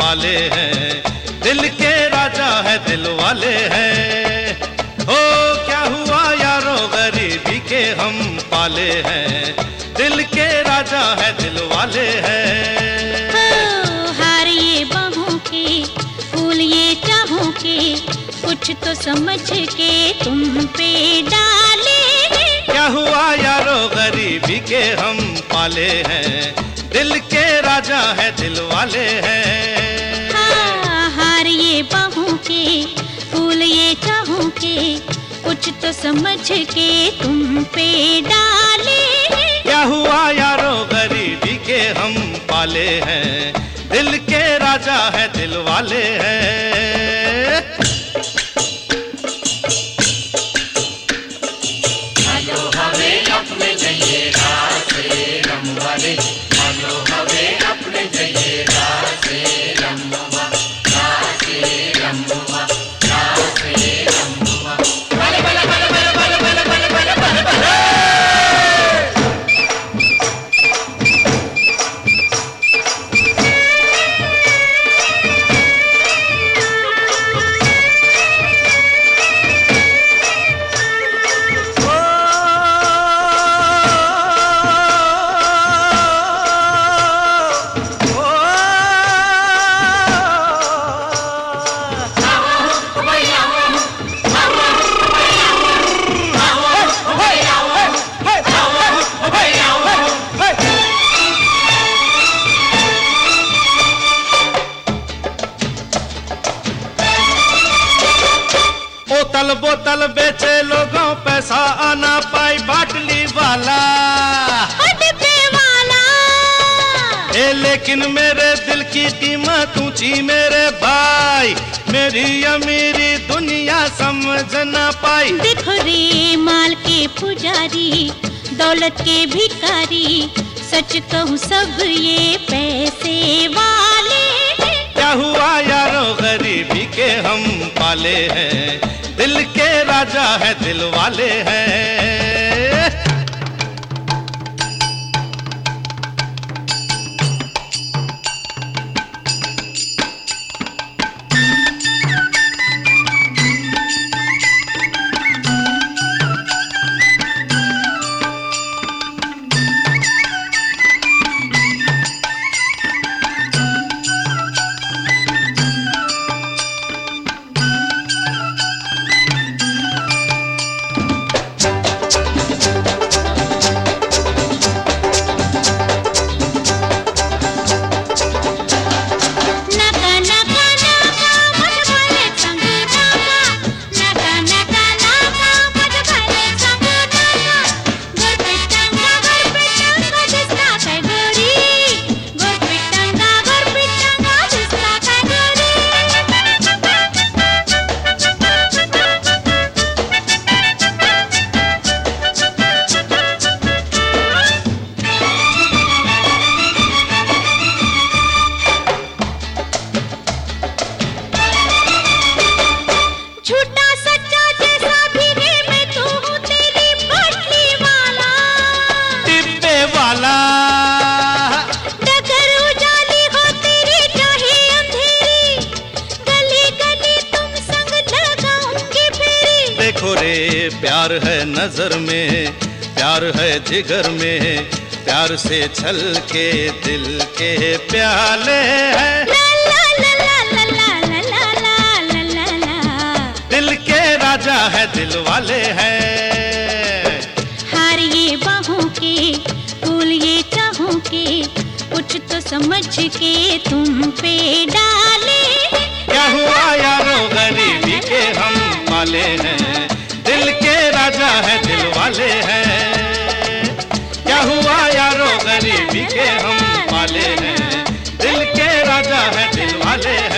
पाले हैं, दिल के राजा है दिल वाले हैं। हो क्या हुआ यारो गरीबी के हम पाले हैं, दिल के राजा है दिल वाले हैं। हार ये बाहों के फूल ये चाहों के, कुछ तो समझ के तुम पे डाले। क्या हुआ यारो गरीबी के हम पाले हैं, दिल के राजा है दिल वाले हैं। हार ये बाहों के फूल ये चाहों के, कुछ तो समझ के तुम पे डाले। क्या हुआ यारो गरीबी के हम पाले हैं, दिल के राजा है दिल वाले हैं। हेलो हवे अपने जइए रासे रमवाले, हेलो हवे अपने जइए रासे रमवा, रासे रमवा, रासे रमवा। बले बले बले बले बले बले बले बले बले बले। बोतल बोतल बेचे लोगों पैसा आना पाई बाटली वाला, डिब्बे वाला। लेकिन मेरे दिल की कीमत ऊंची मेरे भाई, मेरी अमीरी दुनिया समझ ना पाई। देखो रे माल के पुजारी, दौलत के भिखारी, सच कहूँ सब ये पैसे वाले। क्या हुआ यारो गरीबी के हम पाले हैं, दिल के राजा है दिल वाले हैं। देखो रे प्यार है नजर में, प्यार है जिगर में, प्यार से छल के दिल के प्याले हैं। दिल के राजा है दिल वाले हैं। हार ये बाहों के फूल ये चाहों के, कुछ तो समझ के तुम पे डाले। क्या हुआ यारो गरीबी के हम पाले हैं, दिल के राजा है दिल वाले हैं। क्या हुआ यारो गरीबी के हम पाले हैं, दिल के राजा है दिल वाले हैं।